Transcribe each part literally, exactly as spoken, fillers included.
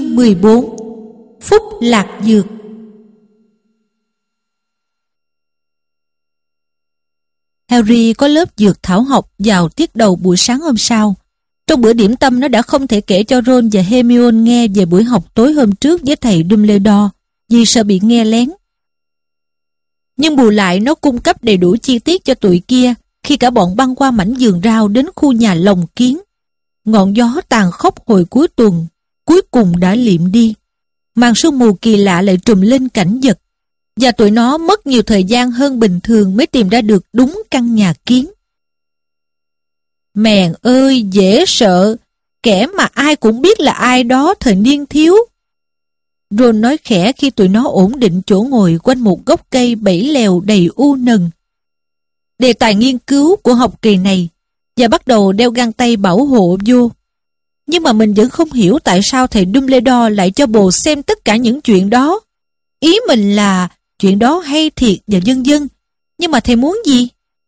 Chương mười bốn. Phúc lạc dược. Harry có lớp dược thảo học vào tiết đầu buổi sáng hôm sau. Trong bữa điểm tâm, nó đã không thể kể cho Ron và Hermione nghe về buổi học tối hôm trước với thầy Dumbledore vì sợ bị nghe lén. Nhưng bù lại, nó cung cấp đầy đủ chi tiết cho tụi kia khi cả bọn băng qua mảnh vườn rau đến khu nhà lồng kiến. Ngọn gió tàn khốc hồi cuối tuần cuối cùng đã liệm đi. Màn sương mù kỳ lạ lại trùm lên cảnh vật, và tụi nó mất nhiều thời gian hơn bình thường mới tìm ra được đúng căn nhà kiến. Mèn ơi, dễ sợ, kẻ mà ai cũng biết là ai đó thời niên thiếu. Ron nói khẽ khi tụi nó ổn định chỗ ngồi quanh một gốc cây bẫy lèo đầy u nần. Đề tài nghiên cứu của học kỳ này, và bắt đầu đeo găng tay bảo hộ vô. Nhưng mà mình vẫn không hiểu tại sao thầy Dumbledore lại cho bồ xem tất cả những chuyện đó. Ý mình là chuyện đó hay thiệt và vân vân. Nhưng mà thầy muốn gì?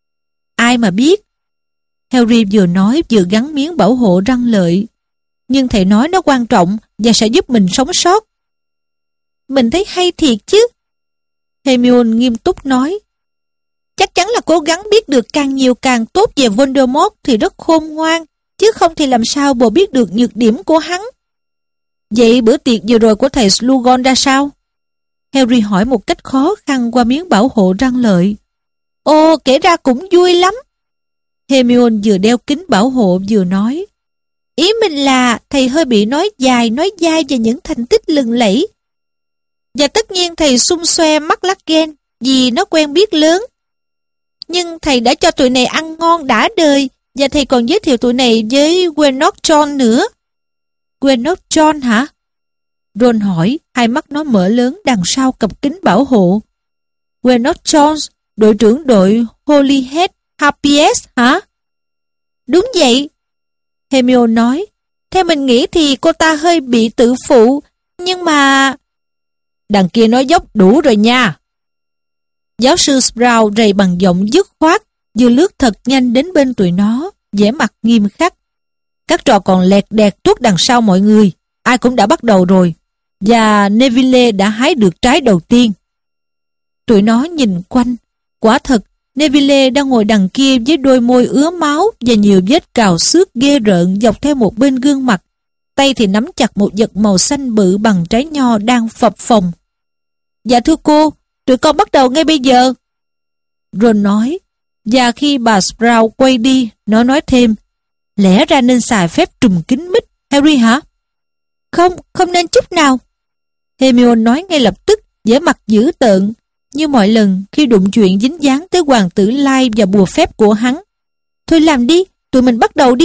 Ai mà biết. Harry vừa nói vừa gắn miếng bảo hộ răng lợi. Nhưng thầy nói nó quan trọng và sẽ giúp mình sống sót. Mình thấy hay thiệt chứ. Hermione nghiêm túc nói. Chắc chắn là cố gắng biết được càng nhiều càng tốt về Voldemort thì rất khôn ngoan, chứ không thì làm sao bồ biết được nhược điểm của hắn. Vậy bữa tiệc vừa rồi của thầy Slughorn ra sao? Harry hỏi một cách khó khăn qua miếng bảo hộ răng lợi. Ồ, kể ra cũng vui lắm. Hermione vừa đeo kính bảo hộ vừa nói. Ý mình là thầy hơi bị nói dài nói dai về những thành tích lừng lẫy. Và tất nhiên thầy xung xoe mắt lắc ghen vì nó quen biết lớn. Nhưng thầy đã cho tụi này ăn ngon đã đời, và thầy còn giới thiệu tụi này với Gwennock John nữa. Gwennock John hả? Ron hỏi, hai mắt nó mở lớn đằng sau cặp kính bảo hộ. Gwennock Jones, đội trưởng đội Holyhead Harpies hả? Đúng vậy. Hermione nói, theo mình nghĩ thì cô ta hơi bị tự phụ, nhưng mà... Đằng kia nói dốc đủ rồi nha. Giáo sư Sprout rầy bằng giọng dứt khoát, vừa lướt thật nhanh đến bên tụi nó, vẻ mặt nghiêm khắc. Các trò còn lẹt đẹt tuốt đằng sau mọi người, ai cũng đã bắt đầu rồi, và Neville đã hái được trái đầu tiên. Tụi nó nhìn quanh, quả thật, Neville đang ngồi đằng kia với đôi môi ứa máu và nhiều vết cào xước ghê rợn dọc theo một bên gương mặt, tay thì nắm chặt một vật màu xanh bự bằng trái nho đang phập phồng. Dạ thưa cô, tụi con bắt đầu ngay bây giờ. Ron nói, và khi bà Sprout quay đi, nó nói thêm, lẽ ra nên xài phép trùm kính mít, Harry hả? Không, không nên chút nào. Hermione nói ngay lập tức, vẻ mặt dữ tợn, như mọi lần khi đụng chuyện dính dáng tới hoàng tử Lai và bùa phép của hắn. Thôi làm đi, tụi mình bắt đầu đi.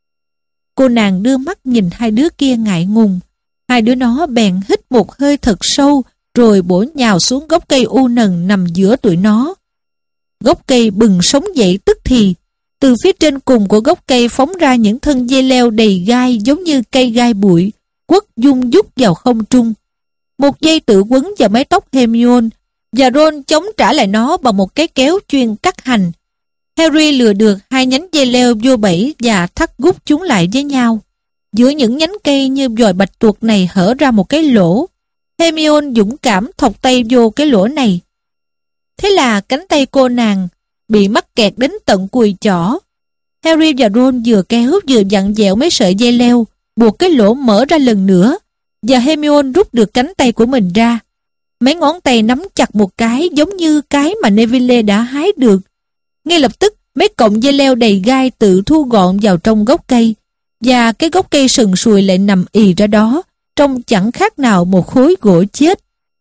Cô nàng đưa mắt nhìn hai đứa kia ngại ngùng. Hai đứa nó bèn hít một hơi thật sâu, rồi bổ nhào xuống gốc cây u nần nằm giữa tụi nó. Gốc cây bừng sống dậy tức thì. Từ phía trên cùng của gốc cây phóng ra những thân dây leo đầy gai giống như cây gai bụi, quất dung dút vào không trung. Một dây tự quấn vào mái tóc Hermione, và Ron chống trả lại nó bằng một cái kéo chuyên cắt hành. Harry lừa được hai nhánh dây leo vô bẫy và thắt gút chúng lại với nhau. Giữa những nhánh cây như vòi bạch tuộc này hở ra một cái lỗ. Hermione dũng cảm thọc tay vô cái lỗ này. Thế là cánh tay cô nàng bị mắc kẹt đến tận cùi chỏ. Harry và Ron vừa kéo vừa vặn vẹo mấy sợi dây leo, buộc cái lỗ mở ra lần nữa, và Hermione rút được cánh tay của mình ra. Mấy ngón tay nắm chặt một cái giống như cái mà Neville đã hái được. Ngay lập tức, mấy cọng dây leo đầy gai tự thu gọn vào trong gốc cây, và cái gốc cây sần sùi lại nằm ì ra đó, trông chẳng khác nào một khối gỗ chết.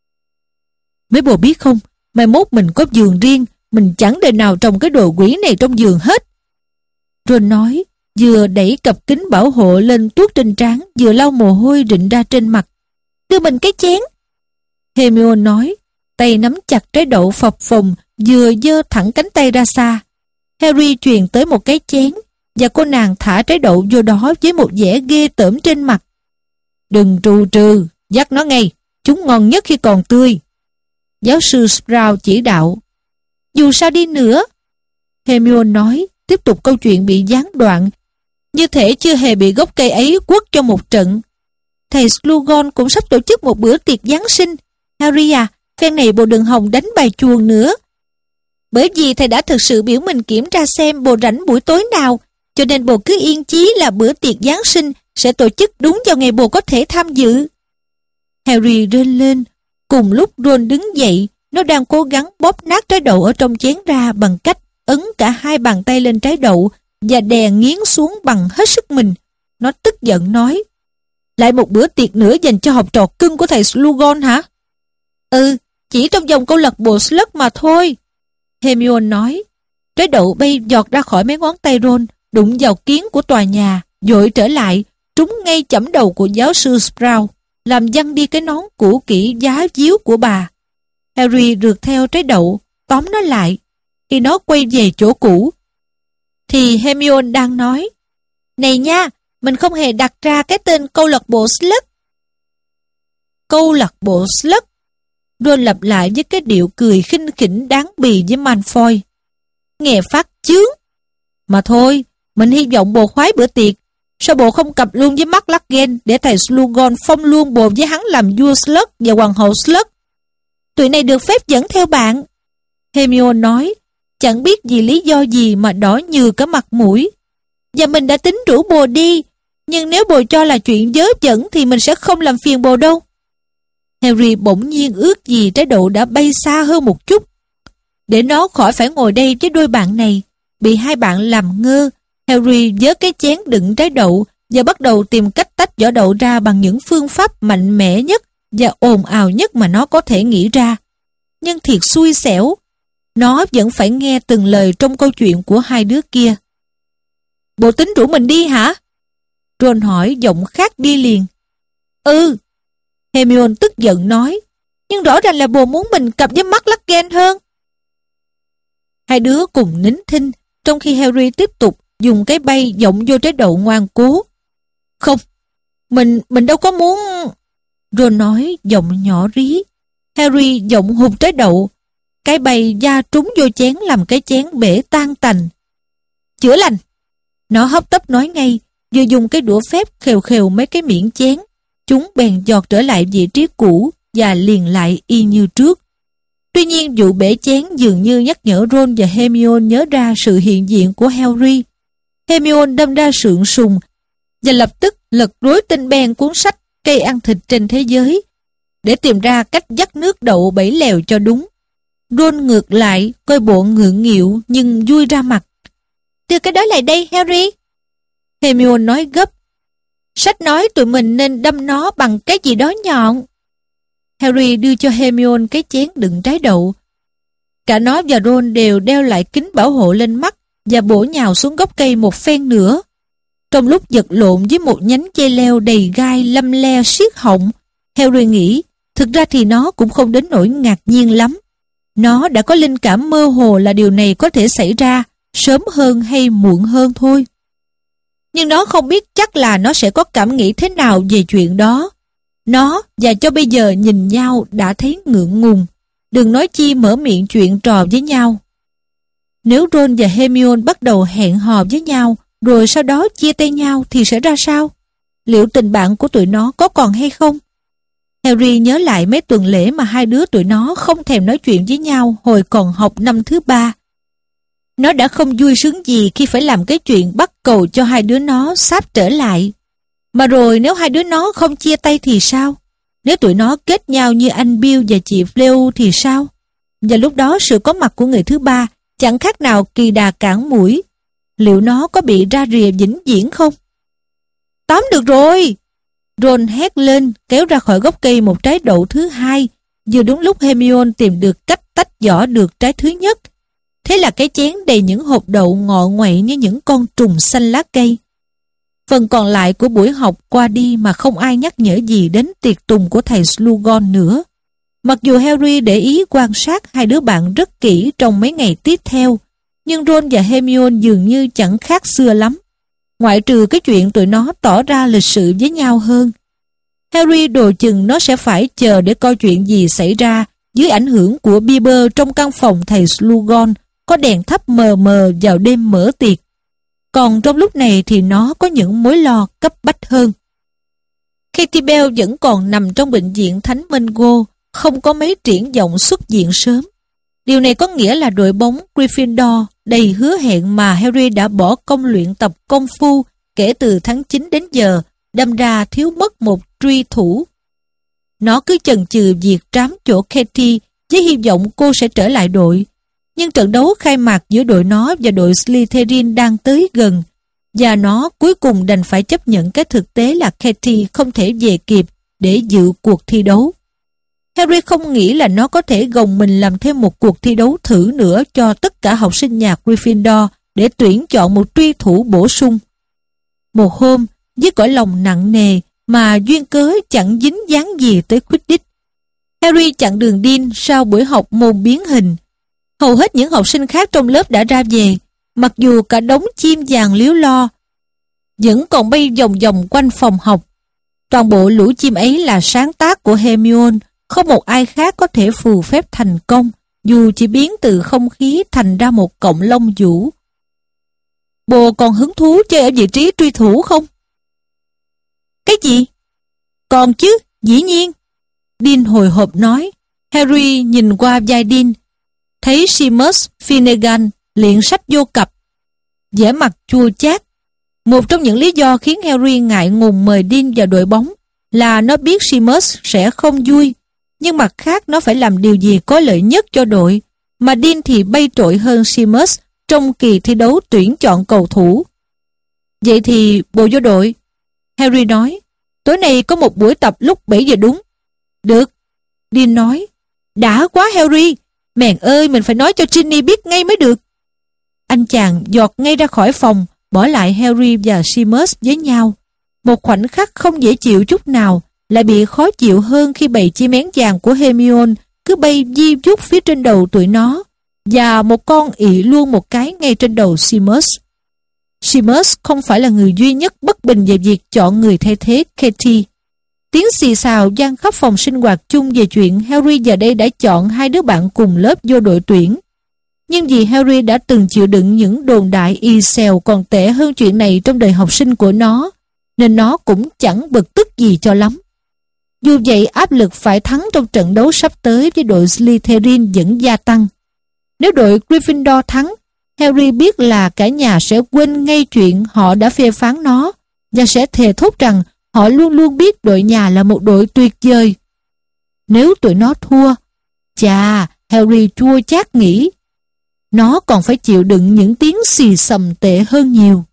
Mấy bồ biết không, mai mốt mình có vườn riêng, mình chẳng đời nào trồng cái đồ quỷ này trong vườn hết. Ron nói, vừa đẩy cặp kính bảo hộ lên tuốt trên trán, vừa lau mồ hôi rịn ra trên mặt. Đưa mình cái chén. Hermione nói, tay nắm chặt trái đậu phập phồng, vừa giơ thẳng cánh tay ra xa. Harry truyền tới một cái chén, và cô nàng thả trái đậu vô đó với một vẻ ghê tởm trên mặt. Đừng trù trừ, dắt nó ngay, chúng ngon nhất khi còn tươi. Giáo sư Sprout chỉ đạo. Dù sao đi nữa, Hermione nói, tiếp tục câu chuyện bị gián đoạn, như thể chưa hề bị gốc cây ấy quất cho một trận. thầy Slughorn cũng sắp tổ chức một bữa tiệc Giáng sinh. Harry à, phen này bồ đừng hòng đánh bài chuồng nữa. Bởi vì thầy đã thực sự biểu mình kiểm tra xem bồ rảnh buổi tối nào, cho nên bồ cứ yên chí là bữa tiệc Giáng sinh sẽ tổ chức đúng vào ngày bồ có thể tham dự. Harry rên lên. Cùng lúc Ron đứng dậy, nó đang cố gắng bóp nát trái đậu ở trong chén ra bằng cách ấn cả hai bàn tay lên trái đậu và đè nghiến xuống bằng hết sức mình. Nó tức giận nói: lại một bữa tiệc nữa dành cho học trò cưng của thầy Slughorn hả? Ừ, chỉ trong vòng câu lạc bộ Slug mà thôi. Hermione nói. Trái đậu bay giọt ra khỏi mấy ngón tay Ron, đụng vào kiến của tòa nhà, dội trở lại, trúng ngay chẩm đầu của giáo sư Sprout, làm văng đi cái nón cũ kỹ giá díu của bà. Harry rượt theo trái đậu, tóm nó lại. Khi nó quay về chỗ cũ, thì Hermione đang nói: này nha, mình không hề đặt ra cái tên câu lạc bộ Slug. Câu lạc bộ Slug. Ron lặp lại với cái điệu cười khinh khỉnh đáng bì với Malfoy. Nghe phát chướng. Mà thôi, mình hy vọng bồ khoái bữa tiệc. Sao bồ không cặp luôn với McLaggen để thầy Slughorn phong luôn bồ với hắn làm vua Slug và hoàng hậu Slug? Tụi này được phép dẫn theo bạn. Hermione nói, chẳng biết vì lý do gì mà đỏ nhừ cả mặt mũi. Và mình đã tính rủ bồ đi, nhưng nếu bồ cho là chuyện vớ vẩn thì mình sẽ không làm phiền bồ đâu. Harry bỗng nhiên ước gì trái đậu đã bay xa hơn một chút, để nó khỏi phải ngồi đây với đôi bạn này. Bị hai bạn làm ngơ, Harry vớ cái chén đựng trái đậu và bắt đầu tìm cách tách vỏ đậu ra bằng những phương pháp mạnh mẽ nhất và ồn ào nhất mà nó có thể nghĩ ra. Nhưng thiệt xui xẻo, nó vẫn phải nghe từng lời trong câu chuyện của hai đứa kia. Bộ tính rủ mình đi hả? Ron hỏi giọng khác đi liền. Ừ. Hermione tức giận nói, nhưng rõ ràng là bồ muốn mình cặp với McLaggen hơn. Hai đứa cùng nín thinh, trong khi Harry tiếp tục dùng cái bay giọng vô trái đậu ngoan cố. Không, mình mình đâu có muốn... Ron nói giọng nhỏ rí. Harry giọng hụt trái đậu. Cái bay da trúng vô chén làm cái chén bể tan tành. Chữa lành. Nó hấp tấp nói ngay, vừa dùng cái đũa phép khều khều mấy cái miệng chén. Chúng bèn giọt trở lại vị trí cũ và liền lại y như trước. Tuy nhiên vụ bể chén dường như nhắc nhở Ron và Hermione nhớ ra sự hiện diện của Harry. Hermione đâm ra sượng sùng và lập tức lật rối tinh beng cuốn sách Cây ăn thịt trên thế giới để tìm ra cách dắt nước đậu bảy lèo cho đúng. Ron ngược lại coi bộ ngượng nghịu nhưng vui ra mặt. Đưa cái đó lại đây Harry. Hermione nói gấp. Sách nói tụi mình nên đâm nó bằng cái gì đó nhọn. Harry đưa cho Hermione cái chén đựng trái đậu. Cả nó và Ron đều đeo lại kính bảo hộ lên mắt và bổ nhào xuống gốc cây một phen nữa. Trong lúc vật lộn với một nhánh dây leo đầy gai lăm le siết họng, Harry nghĩ thực ra thì nó cũng không đến nỗi ngạc nhiên lắm. Nó đã có linh cảm mơ hồ là điều này có thể xảy ra sớm hơn hay muộn hơn thôi. Nhưng nó không biết chắc là nó sẽ có cảm nghĩ thế nào về chuyện đó. Nó và cho bây giờ nhìn nhau đã thấy ngượng ngùng, đừng nói chi mở miệng chuyện trò với nhau. Nếu Ron và Hermione bắt đầu hẹn hò với nhau, rồi sau đó chia tay nhau thì sẽ ra sao? Liệu tình bạn của tụi nó có còn hay không? Harry nhớ lại mấy tuần lễ mà hai đứa tụi nó không thèm nói chuyện với nhau hồi còn học năm thứ ba. Nó đã không vui sướng gì khi phải làm cái chuyện bắt cầu cho hai đứa nó sáp trở lại. Mà rồi nếu hai đứa nó không chia tay thì sao? Nếu tụi nó kết nhau như anh Bill và chị Fleur thì sao? Và lúc đó sự có mặt của người thứ ba chẳng khác nào kỳ đà cản mũi. Liệu nó có bị ra rìa vĩnh viễn không? Tóm được rồi! Ron hét lên, kéo ra khỏi gốc cây một trái đậu thứ hai, vừa đúng lúc Hermione tìm được cách tách vỏ được trái thứ nhất. Thế là cái chén đầy những hột đậu ngọ nguậy như những con trùng xanh lá cây. Phần còn lại của buổi học qua đi mà không ai nhắc nhở gì đến tiệc tùng của thầy Slughorn nữa. Mặc dù Harry để ý quan sát hai đứa bạn rất kỹ trong mấy ngày tiếp theo, nhưng Ron và Hermione dường như chẳng khác xưa lắm, ngoại trừ cái chuyện tụi nó tỏ ra lịch sự với nhau hơn. Harry đồ chừng nó sẽ phải chờ để coi chuyện gì xảy ra dưới ảnh hưởng của Bieber trong căn phòng thầy Slughorn có đèn thắp mờ mờ vào đêm mở tiệc. Còn trong lúc này thì nó có những mối lo cấp bách hơn. Katie Bell vẫn còn nằm trong bệnh viện Thánh Mungo, không có mấy triển vọng xuất diện sớm. Điều này có nghĩa là đội bóng Gryffindor đầy hứa hẹn mà Harry đã bỏ công luyện tập công phu kể từ tháng chín đến giờ, đâm ra thiếu mất một truy thủ. Nó cứ chần chừ việc trám chỗ Katie với hy vọng cô sẽ trở lại đội. Nhưng trận đấu khai mạc giữa đội nó và đội Slytherin đang tới gần, và nó cuối cùng đành phải chấp nhận cái thực tế là Katie không thể về kịp để dự cuộc thi đấu. Harry không nghĩ là nó có thể gồng mình làm thêm một cuộc thi đấu thử nữa cho tất cả học sinh nhà Gryffindor để tuyển chọn một truy thủ bổ sung. Một hôm, với cõi lòng nặng nề mà duyên cớ chẳng dính dáng gì tới Quidditch, Harry chặn đường Dean sau buổi học môn biến hình. Hầu hết những học sinh khác trong lớp đã ra về, mặc dù cả đống chim vàng líu lo vẫn còn bay vòng vòng quanh phòng học. Toàn bộ lũ chim ấy là sáng tác của Hermione, không một ai khác có thể phù phép thành công, dù chỉ biến từ không khí thành ra một cọng lông vũ. Bồ còn hứng thú chơi ở vị trí truy thủ không? Cái gì? Còn chứ, dĩ nhiên. Dean hồi hộp nói. Harry nhìn qua vai Dean, thấy Seamus Finnegan liệng sách vô cặp, vẻ mặt chua chát. Một trong những lý do khiến Harry ngại ngùng mời Dean vào đội bóng là nó biết Seamus sẽ không vui, nhưng mặt khác nó phải làm điều gì có lợi nhất cho đội, mà Dean thì bay trội hơn Seamus trong kỳ thi đấu tuyển chọn cầu thủ. Vậy thì bồ vô đội. Harry nói, tối nay có một buổi tập lúc bảy giờ đúng. Được. Dean nói, đã quá Harry, mèn ơi mình phải nói cho Ginny biết ngay mới được. Anh chàng giọt ngay ra khỏi phòng, bỏ lại Harry và Seamus với nhau. Một khoảnh khắc không dễ chịu chút nào, lại bị khó chịu hơn khi bầy chim én vàng của Hermione cứ bay di vút phía trên đầu tụi nó, và một con ị luôn một cái ngay trên đầu Seamus. Seamus không phải là người duy nhất bất bình về việc chọn người thay thế Katie. Tiếng xì xào vang khắp phòng sinh hoạt chung về chuyện Harry giờ đây đã chọn hai đứa bạn cùng lớp vô đội tuyển. Nhưng vì Harry đã từng chịu đựng những đồn đại y xèo còn tệ hơn chuyện này trong đời học sinh của nó, nên nó cũng chẳng bực tức gì cho lắm. Dù vậy, áp lực phải thắng trong trận đấu sắp tới với đội Slytherin vẫn gia tăng. Nếu đội Gryffindor thắng, Harry biết là cả nhà sẽ quên ngay chuyện họ đã phê phán nó và sẽ thề thốt rằng họ luôn luôn biết đội nhà là một đội tuyệt vời. Nếu tụi nó thua, chà, Harry chua chát nghĩ, nó còn phải chịu đựng những tiếng xì xầm tệ hơn nhiều.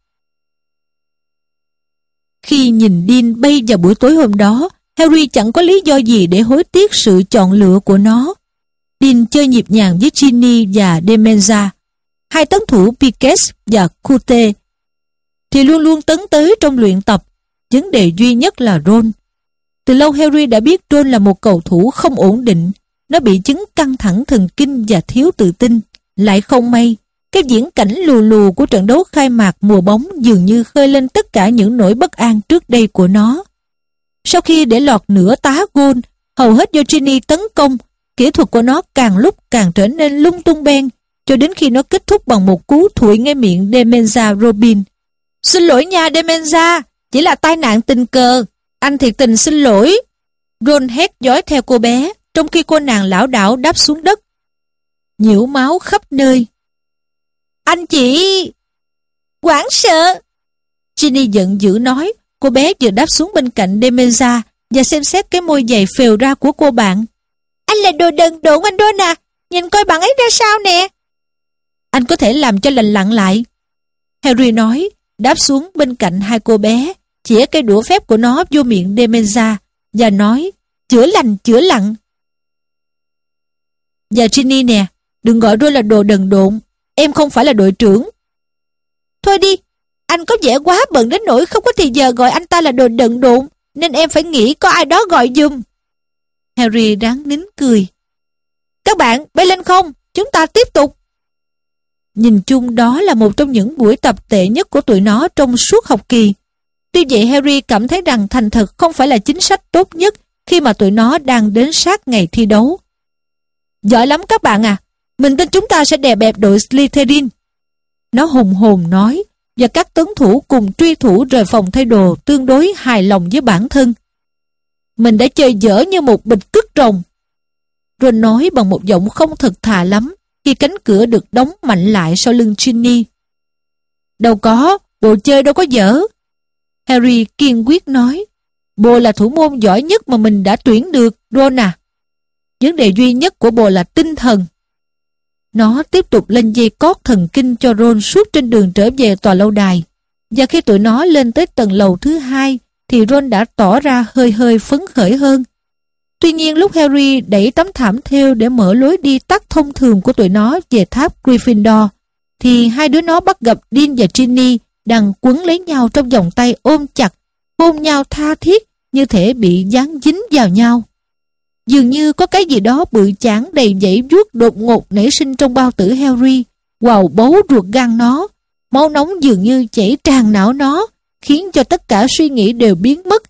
Khi nhìn Dean bay vào buổi tối hôm đó, Harry chẳng có lý do gì để hối tiếc sự chọn lựa của nó. Dean chơi nhịp nhàng với Ginny và Demenza, hai tấn thủ Piquet và Cute, thì luôn luôn tấn tới trong luyện tập. Vấn đề duy nhất là Ron. Từ lâu Harry đã biết Ron là một cầu thủ không ổn định. Nó bị chứng căng thẳng thần kinh và thiếu tự tin. Lại không may, cái viễn cảnh lù lù của trận đấu khai mạc mùa bóng dường như khơi lên tất cả những nỗi bất an trước đây của nó. Sau khi để lọt nửa tá gôn, hầu hết do Ginny tấn công, kỹ thuật của nó càng lúc càng trở nên lung tung beng, cho đến khi nó kết thúc bằng một cú thụi ngay miệng Demenza Robin. Xin lỗi nha Demenza, chỉ là tai nạn tình cờ, anh thiệt tình xin lỗi. Ron hét dõi theo cô bé, trong khi cô nàng lảo đảo đáp xuống đất, nhiễu máu khắp nơi. Anh chị... Hoảng sợ! Ginny giận dữ nói. Cô bé vừa đáp xuống bên cạnh Demenza và xem xét cái môi dày phèo ra của cô bạn. Anh là đồ đần độn anh Ron à, nhìn coi bạn ấy ra sao nè. Anh có thể làm cho lành lặn lại, Harry nói, đáp xuống bên cạnh hai cô bé, chĩa cây đũa phép của nó vô miệng Demenza và nói, chữa lành chữa lặn. Và Ginny nè, đừng gọi Ron là đồ đần độn, em không phải là đội trưởng. Thôi đi, anh có vẻ quá bận đến nỗi không có thì giờ gọi anh ta là đồ đần độn, nên em phải nghĩ có ai đó gọi giùm. Harry ráng nín cười. Các bạn, bay lên không, chúng ta tiếp tục. Nhìn chung đó là một trong những buổi tập tệ nhất của tụi nó trong suốt học kỳ. Tuy vậy Harry cảm thấy rằng thành thật không phải là chính sách tốt nhất khi mà tụi nó đang đến sát ngày thi đấu. Giỏi lắm các bạn à, mình tin chúng ta sẽ đè bẹp đội Slytherin. Nó hùng hồn nói, và các tấn thủ cùng truy thủ rời phòng thay đồ tương đối hài lòng với bản thân. Mình đã chơi dở như một bịch cứt rồng. Ron nói bằng một giọng không thật thà lắm khi cánh cửa được đóng mạnh lại sau lưng Ginny. Đâu có, bồ chơi đâu có dở. Harry kiên quyết nói. Bồ là thủ môn giỏi nhất mà mình đã tuyển được, Ron à. Vấn đề duy nhất của bồ là tinh thần. Nó tiếp tục lên dây cót thần kinh cho Ron suốt trên đường trở về tòa lâu đài. Và khi tụi nó lên tới tầng lầu thứ hai thì Ron đã tỏ ra hơi hơi phấn khởi hơn. Tuy nhiên lúc Harry đẩy tấm thảm thêu để mở lối đi tắt thông thường của tụi nó về tháp Gryffindor thì hai đứa nó bắt gặp Dean và Ginny đang quấn lấy nhau trong vòng tay ôm chặt, hôn nhau tha thiết như thể bị dán dính vào nhau. Dường như có cái gì đó bự chảng đầy dãy vuốt đột ngột nảy sinh trong bao tử Harry, quào bấu ruột gan nó. Máu nóng dường như chảy tràn não nó, khiến cho tất cả suy nghĩ đều biến mất.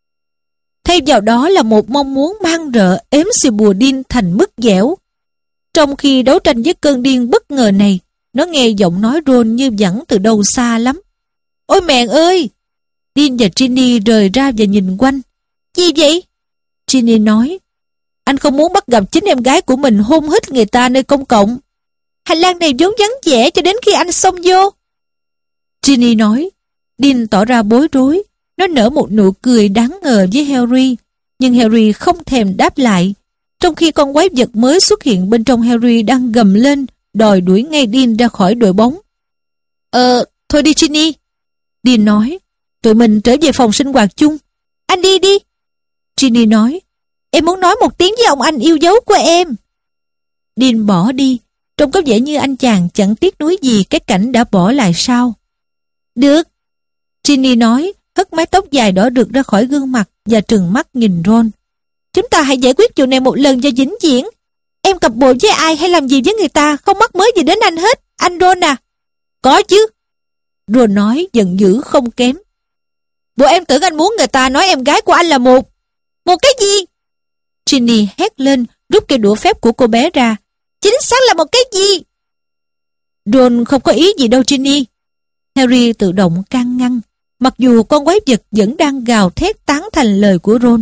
Thay vào đó là một mong muốn man rợ ếm xì bùa Dean thành mứt dẻo. Trong khi đấu tranh với cơn điên bất ngờ này, nó nghe giọng nói Ron như vẳng từ đâu xa lắm. Ôi mẹ ơi! Dean và Ginny rời ra và nhìn quanh. Gì vậy? Ginny nói. Anh không muốn bắt gặp chính em gái của mình hôn hít người ta nơi công cộng. Hành lang này vốn vắng vẻ cho đến khi anh xông vô. Ginny nói. Dean tỏ ra bối rối. Nó nở một nụ cười đáng ngờ với Harry. Nhưng Harry không thèm đáp lại. Trong khi con quái vật mới xuất hiện bên trong Harry đang gầm lên, đòi đuổi ngay Dean ra khỏi đội bóng. Ờ, thôi đi Ginny. Dean nói. Tụi mình trở về phòng sinh hoạt chung. Anh đi đi. Ginny nói. Em muốn nói một tiếng với ông anh yêu dấu của em. Dean bỏ đi. Trông có vẻ như anh chàng chẳng tiếc nuối gì cái cảnh đã bỏ lại sau. Được. Ginny nói, hất mái tóc dài đỏ rực ra khỏi gương mặt và trừng mắt nhìn Ron. Chúng ta hãy giải quyết chuyện này một lần cho vĩnh viễn. Em cặp bồ với ai hay làm gì với người ta không mắc mớ gì đến anh hết, anh Ron à. Có chứ. Ron nói giận dữ không kém. Bộ em tưởng anh muốn người ta nói em gái của anh là một... Một cái gì? Ginny hét lên, rút cây đũa phép của cô bé ra. Chính xác là một cái gì? Ron không có ý gì đâu Ginny. Harry tự động can ngăn, mặc dù con quái vật vẫn đang gào thét tán thành lời của Ron.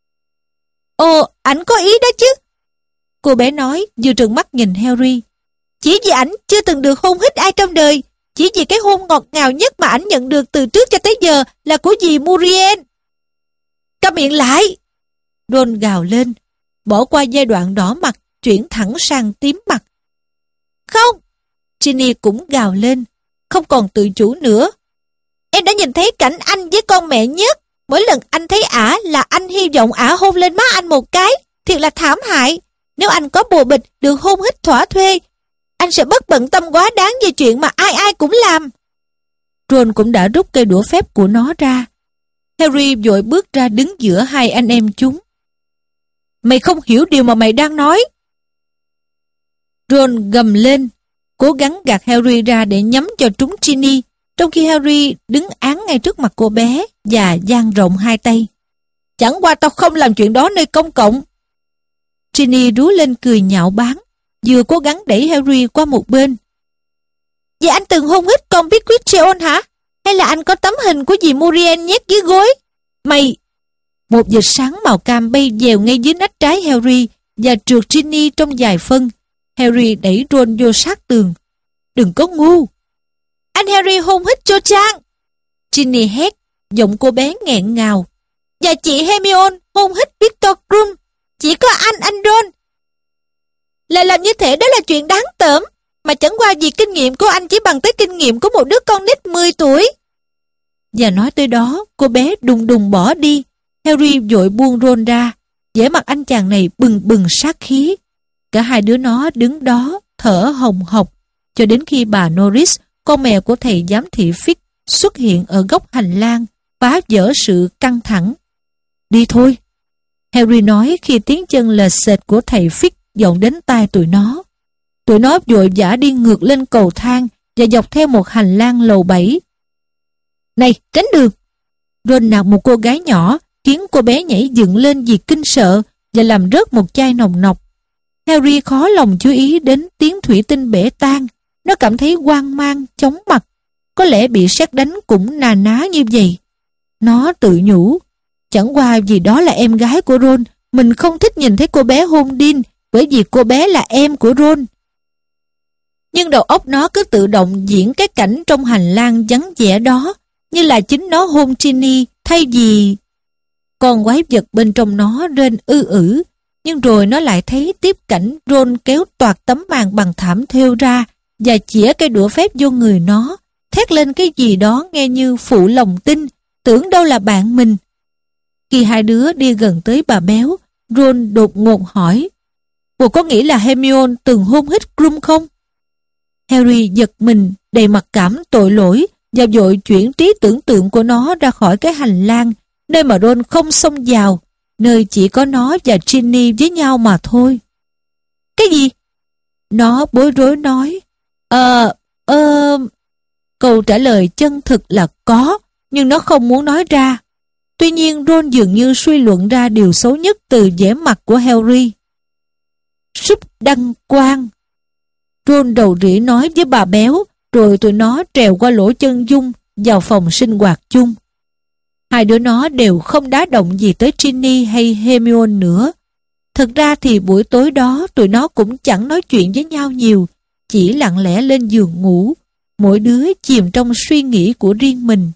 Ồ, ảnh có ý đó chứ. Cô bé nói, vừa trừng mắt nhìn Harry. Chỉ vì ảnh chưa từng được hôn hít ai trong đời, chỉ vì cái hôn ngọt ngào nhất mà ảnh nhận được từ trước cho tới giờ là của dì Muriel. Câm miệng lại! Ron gào lên, bỏ qua giai đoạn đỏ mặt, chuyển thẳng sang tím mặt. Không! Ginny cũng gào lên, không còn tự chủ nữa. Em đã nhìn thấy cảnh anh với con mẹ nhất. Mỗi lần anh thấy ả là anh hy vọng ả hôn lên má anh một cái. Thiệt là thảm hại. Nếu anh có bồ bịch được hôn hít thỏa thuê, anh sẽ bất bận tâm quá đáng về chuyện mà ai ai cũng làm. Ron cũng đã rút cây đũa phép của nó ra. Harry vội bước ra đứng giữa hai anh em chúng. Mày không hiểu điều mà mày đang nói. Ron gầm lên, cố gắng gạt Harry ra để nhắm cho trúng Ginny, trong khi Harry đứng án ngay trước mặt cô bé và dang rộng hai tay. Chẳng qua tao không làm chuyện đó nơi công cộng. Ginny rú lên cười nhạo báng, vừa cố gắng đẩy Harry qua một bên. Vậy anh từng hôn hít con Pickwick Cheon hả? Hay là anh có tấm hình của dì Muriel nhét dưới gối? Mày... Một vệt sáng màu cam bay dèo ngay dưới nách trái Harry và trượt Ginny trong vài phân. Harry đẩy Ron vô sát tường. Đừng có ngu. Anh Harry hôn hít Cho Chang. Ginny hét, giọng cô bé nghẹn ngào. Và chị Hermione hôn hít Victor Krum. Chỉ có anh, anh Ron. Lại làm như thế đó là chuyện đáng tởm. Mà chẳng qua vì kinh nghiệm của anh chỉ bằng tới kinh nghiệm của một đứa con nít mười tuổi. Và nói tới đó, cô bé đùng đùng bỏ đi. Harry vội buông Ron ra. vẻ mặt anh chàng này bừng bừng sát khí. Cả hai đứa nó đứng đó, thở hồng hộc, cho đến khi bà Norris, con mèo của thầy giám thị Fitz, xuất hiện ở góc hành lang, phá vỡ sự căng thẳng. Đi thôi, Harry nói khi tiếng chân lệch xệch của thầy Fitz vọng đến tai tụi nó. Tụi nó vội vã đi ngược lên cầu thang và dọc theo một hành lang lầu bảy. Này, tránh đường! Ron nạt một cô gái nhỏ, khiến cô bé nhảy dựng lên vì kinh sợ và làm rớt một chai nồng nọc. Harry khó lòng chú ý đến tiếng thủy tinh bể tan. Nó cảm thấy hoang mang, chóng mặt. Có lẽ bị sét đánh cũng nà ná như vậy. Nó tự nhủ, Chẳng qua vì đó là em gái của Ron, mình không thích nhìn thấy cô bé hôn Dean, bởi vì cô bé là em của Ron. Nhưng đầu óc nó cứ tự động diễn cái cảnh trong hành lang vắng vẻ đó, như là chính nó hôn Ginny thay vì... Con quái vật bên trong nó rên ư ử, nhưng rồi nó lại thấy tiếp cảnh Ron kéo toạc tấm màn bằng thảm thêu ra và chĩa cây đũa phép vô người nó, thét lên cái gì đó nghe như phụ lòng tin, tưởng đâu là bạn mình. Khi hai đứa đi gần tới bà béo, Ron đột ngột hỏi, "Bộ có nghĩ là Hermione từng hôn hít Krum không?" Harry giật mình, đầy mặc cảm tội lỗi và vội chuyển trí tưởng tượng của nó ra khỏi cái hành lang, nơi mà Ron không xông vào, nơi chỉ có nó và Ginny với nhau mà thôi. "Cái gì?" Nó bối rối nói. Ờ, ờ... Câu trả lời chân thực là có, nhưng nó không muốn nói ra. Tuy nhiên Ron dường như suy luận ra điều xấu nhất từ vẻ mặt của Harry. "Súp đăng quang." Ron đầu rỉ nói với bà béo, rồi tụi nó trèo qua lỗ chân dung vào phòng sinh hoạt chung. Hai đứa nó đều không đá động gì tới Ginny hay Hermione nữa. Thật ra thì buổi tối đó tụi nó cũng chẳng nói chuyện với nhau nhiều, chỉ lặng lẽ lên giường ngủ, mỗi đứa chìm trong suy nghĩ của riêng mình.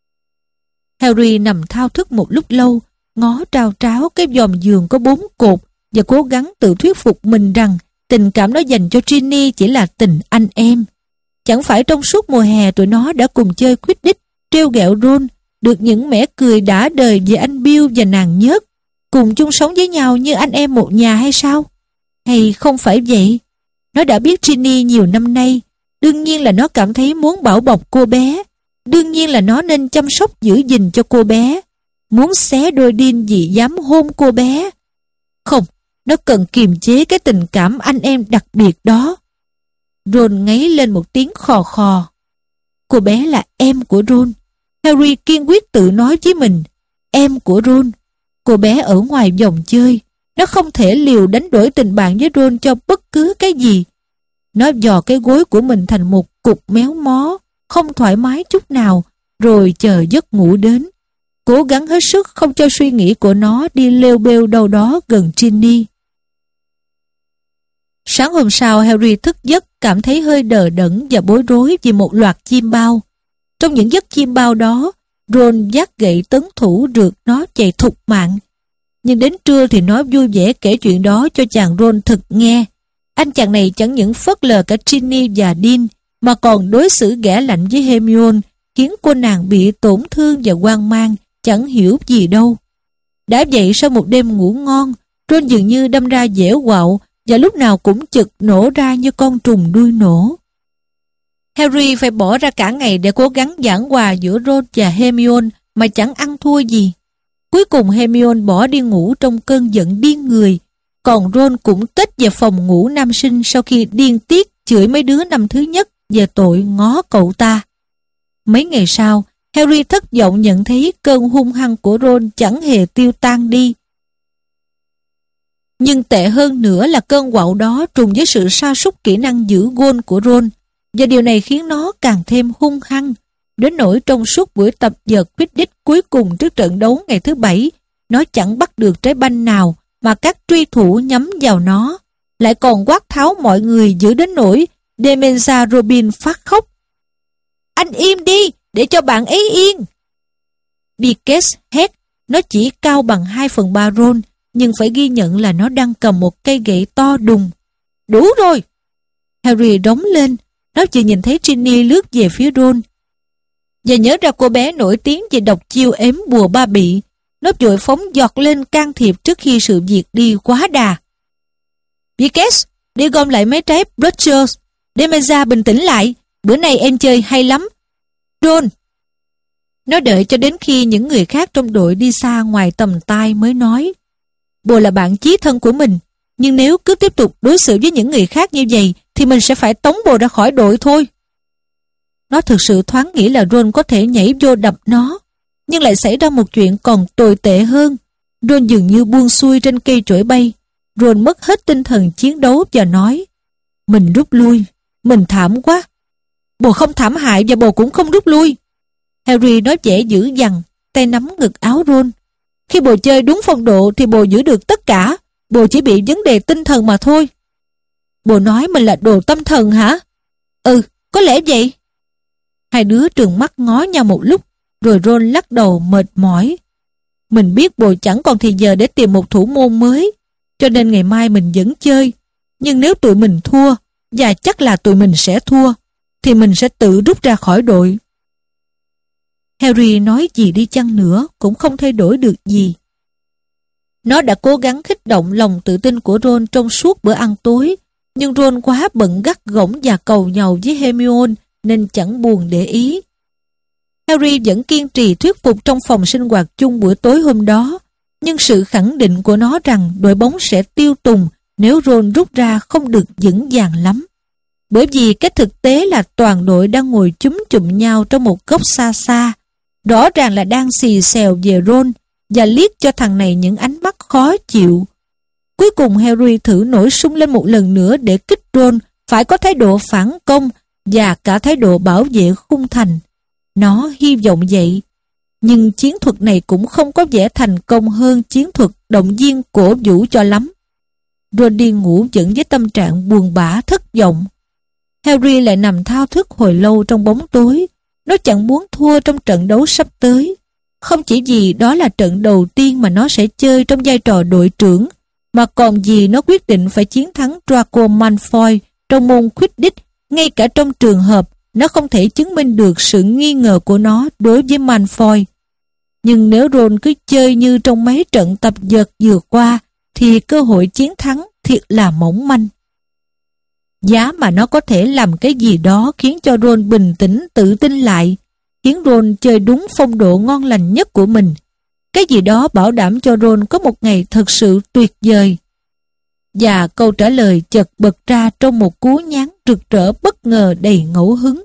Harry nằm thao thức một lúc lâu, ngó trao tráo cái vòm giường có bốn cột và cố gắng tự thuyết phục mình rằng tình cảm nó dành cho Ginny chỉ là tình anh em. Chẳng phải trong suốt mùa hè tụi nó đã cùng chơi Quidditch, trêu ghẹo Ron, được những mẻ cười đã đời về anh Bill và nàng Nhớt, cùng chung sống với nhau như anh em một nhà hay sao? Hay không phải vậy? Nó đã biết Ginny nhiều năm nay, đương nhiên là nó cảm thấy muốn bảo bọc cô bé, đương nhiên là nó nên chăm sóc giữ gìn cho cô bé, muốn xé đôi Dean vì dám hôn cô bé. Không, nó cần kiềm chế cái tình cảm anh em đặc biệt đó. Ron ngáy lên một tiếng khò khò. Cô bé là em của Ron. Harry kiên quyết tự nói với mình, em của Ron. Cô bé ở ngoài vòng chơi, nó không thể liều đánh đổi tình bạn với Ron cho bất cứ cái gì. Nó dò cái gối của mình thành một cục méo mó, không thoải mái chút nào, rồi chờ giấc ngủ đến, cố gắng hết sức không cho suy nghĩ của nó đi lêu bêu đâu đó gần Ginny. Sáng hôm sau, Harry thức giấc cảm thấy hơi đờ đẫn và bối rối vì một loạt chim bao. Trong những giấc chim bao đó, Ron vác gậy tấn thủ rượt nó chạy thục mạng. Nhưng đến trưa thì nó vui vẻ kể chuyện đó cho chàng Ron thực nghe. Anh chàng này chẳng những phớt lờ cả Ginny và Dean, mà còn đối xử ghẻ lạnh với Hermione, khiến cô nàng bị tổn thương và hoang mang, chẳng hiểu gì đâu. Đã vậy sau một đêm ngủ ngon, Ron dường như đâm ra dễ quạo và lúc nào cũng chực nổ ra như con trùng đuôi nổ. Harry phải bỏ ra cả ngày để cố gắng giảng hòa giữa Ron và Hermione mà chẳng ăn thua gì. Cuối cùng Hermione bỏ đi ngủ trong cơn giận điên người, còn Ron cũng tết về phòng ngủ nam sinh sau khi điên tiết chửi mấy đứa năm thứ nhất về tội ngó cậu ta. Mấy ngày sau, Harry thất vọng nhận thấy cơn hung hăng của Ron chẳng hề tiêu tan đi. Nhưng tệ hơn nữa là cơn quạo đó trùng với sự sa sút kỹ năng giữ gôn của Ron, và điều này khiến nó càng thêm hung hăng, đến nỗi trong suốt buổi tập dượt Quidditch cuối cùng trước trận đấu ngày thứ bảy, nó chẳng bắt được trái banh nào mà các truy thủ nhắm vào nó, lại còn quát tháo mọi người dữ đến nỗi Demenza Robin phát khóc. "Anh im đi, để cho bạn ấy yên!" Pickett hét, nó chỉ cao bằng hai phần ba Ron, nhưng phải ghi nhận là nó đang cầm một cây gậy to đùng. "Đủ rồi!" Harry đống lên, nó chỉ nhìn thấy Ginny lướt về phía Ron. Và nhớ ra cô bé nổi tiếng về độc chiêu ếm bùa ba bị, nó vội phóng giọt lên can thiệp trước khi sự việc đi quá đà. "Pickett, đi gom lại mấy trái Bruchers. Demenza bình tĩnh lại, bữa nay em chơi hay lắm. Ron." Nó đợi cho đến khi những người khác trong đội đi xa ngoài tầm tay mới nói, "Bồ là bạn chí thân của mình, nhưng nếu cứ tiếp tục đối xử với những người khác như vậy thì mình sẽ phải tống bồ ra khỏi đội thôi." Nó thực sự thoáng nghĩ là Ron có thể nhảy vô đập nó, nhưng lại xảy ra một chuyện còn tồi tệ hơn. Ron dường như buông xuôi trên cây chổi bay. Ron mất hết tinh thần chiến đấu và nói, "Mình rút lui, mình thảm quá." "Bồ không thảm hại và bồ cũng không rút lui." Harry nói vẻ dữ dằn, tay nắm ngực áo Ron. Khi bồ chơi đúng phong độ thì bồ giữ được tất cả. Bồ chỉ bị vấn đề tinh thần mà thôi. Bồ nói mình là đồ tâm thần hả? Ừ, có lẽ vậy. Hai đứa trừng mắt ngó nhau một lúc, rồi Ron lắc đầu mệt mỏi. Mình biết bồ chẳng còn thì giờ để tìm một thủ môn mới, cho nên ngày mai mình vẫn chơi. Nhưng nếu tụi mình thua, và chắc là tụi mình sẽ thua, thì mình sẽ tự rút ra khỏi đội. Harry nói gì đi chăng nữa cũng không thay đổi được gì. Nó đã cố gắng khích động lòng tự tin của Ron trong suốt bữa ăn tối, nhưng Ron quá bận gắt gỏng và cầu nhàu với Hermione nên chẳng buồn để ý. Harry vẫn kiên trì thuyết phục trong phòng sinh hoạt chung buổi tối hôm đó, nhưng sự khẳng định của nó rằng đội bóng sẽ tiêu tùng nếu Ron rút ra không được vững vàng lắm. Bởi vì cái thực tế là toàn đội đang ngồi chúm chụm nhau trong một góc xa xa, rõ ràng là đang xì xèo về Ron và liếc cho thằng này những ánh mắt khó chịu. Cuối cùng Harry thử nổi sung lên một lần nữa để kích Ron phải có thái độ phản công và cả thái độ bảo vệ khung thành. Nó hy vọng vậy, nhưng chiến thuật này cũng không có vẻ thành công hơn chiến thuật động viên cổ vũ cho lắm. Ron đi ngủ vẫn với tâm trạng buồn bã thất vọng. Harry lại nằm thao thức hồi lâu trong bóng tối. Nó chẳng muốn thua trong trận đấu sắp tới. Không chỉ vì đó là trận đầu tiên mà nó sẽ chơi trong vai trò đội trưởng, mà còn vì nó quyết định phải chiến thắng Draco Malfoy trong môn Quidditch, ngay cả trong trường hợp nó không thể chứng minh được sự nghi ngờ của nó đối với Malfoy. Nhưng nếu Ron cứ chơi như trong mấy trận tập dượt vừa qua, thì cơ hội chiến thắng thiệt là mỏng manh. Giá mà nó có thể làm cái gì đó khiến cho Ron bình tĩnh tự tin lại, khiến Ron chơi đúng phong độ ngon lành nhất của mình. Cái gì đó bảo đảm cho Ron có một ngày thật sự tuyệt vời. Và câu trả lời chợt bật ra trong một cú nhán rực rỡ bất ngờ đầy ngẫu hứng.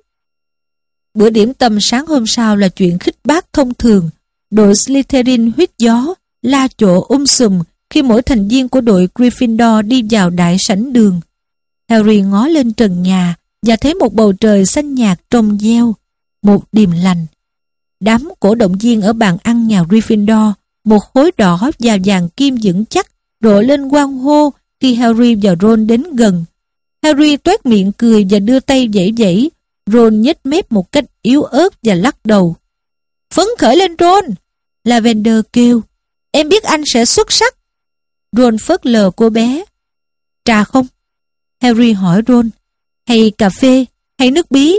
Bữa điểm tâm sáng hôm sau là chuyện khích bác thông thường. Đội Slytherin huýt gió, la chỗ um sùm khi mỗi thành viên của đội Gryffindor đi vào đại sảnh đường. Harry ngó lên trần nhà và thấy một bầu trời xanh nhạt trong veo, một điềm lành. Đám cổ động viên ở bàn ăn nhà Gryffindor, một khối đỏ và vàng kim vững chắc, rộ lên hoan hô khi Harry và Ron đến gần. Harry toét miệng cười và đưa tay vẫy vẫy. Ron nhếch mép một cách yếu ớt và lắc đầu. Phấn khởi lên Ron! Lavender kêu. Em biết anh sẽ xuất sắc. Ron phớt lờ cô bé. Trà không? Harry hỏi Ron. Hay cà phê? Hay nước bí?